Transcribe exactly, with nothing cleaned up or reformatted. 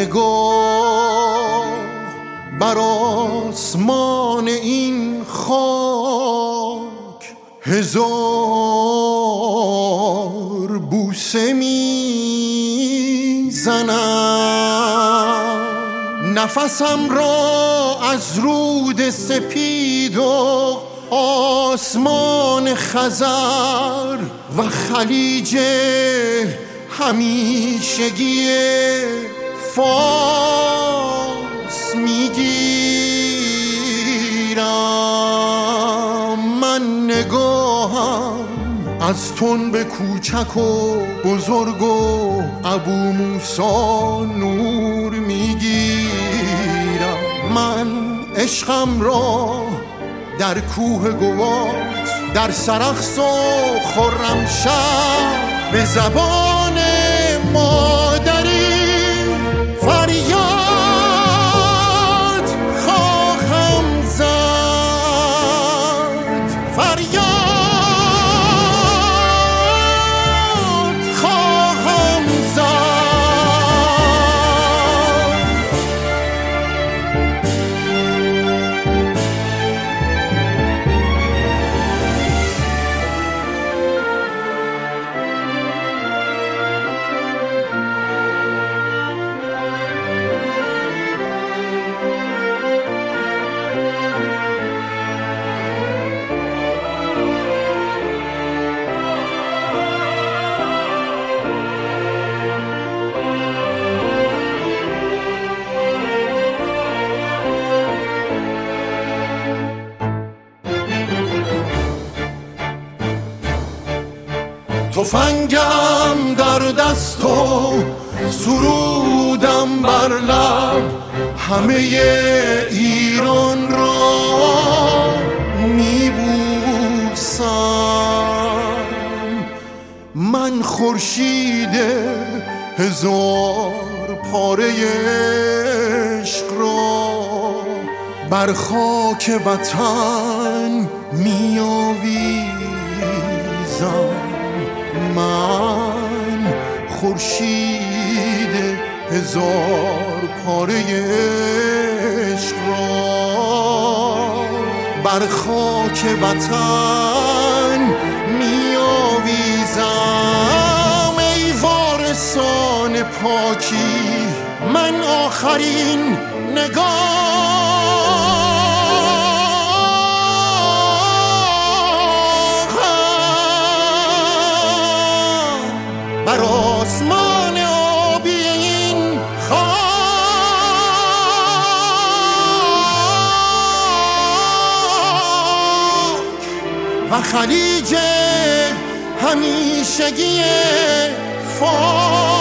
نگاه بر آسمان این خاک هزار بوسه میزنم. نفسم را از رود سپید و آسمان خزر و خلیج همیشگی فارس میگیرم. من نگاهم از تن کوچک و بزرگ و ابو موسی نور میگیرم. من عشقم را در کوه گوات، در سرخس و خرمشهر به زبان مادری فریاد خواهم زد، فریاد خواهم زد. تفنگم در دست و سرودم بر لب، همه ایران را میبوسم. من خورشید هزار پاره عشق را بر خاک وطن میآویزم. من خورشید هزار پاره عشق را بر خاک وطن میآویزم. ای وارثان پاکی، من آخرین نگاه بر آسمان آبی این خاک و خلیج همیشگی فارس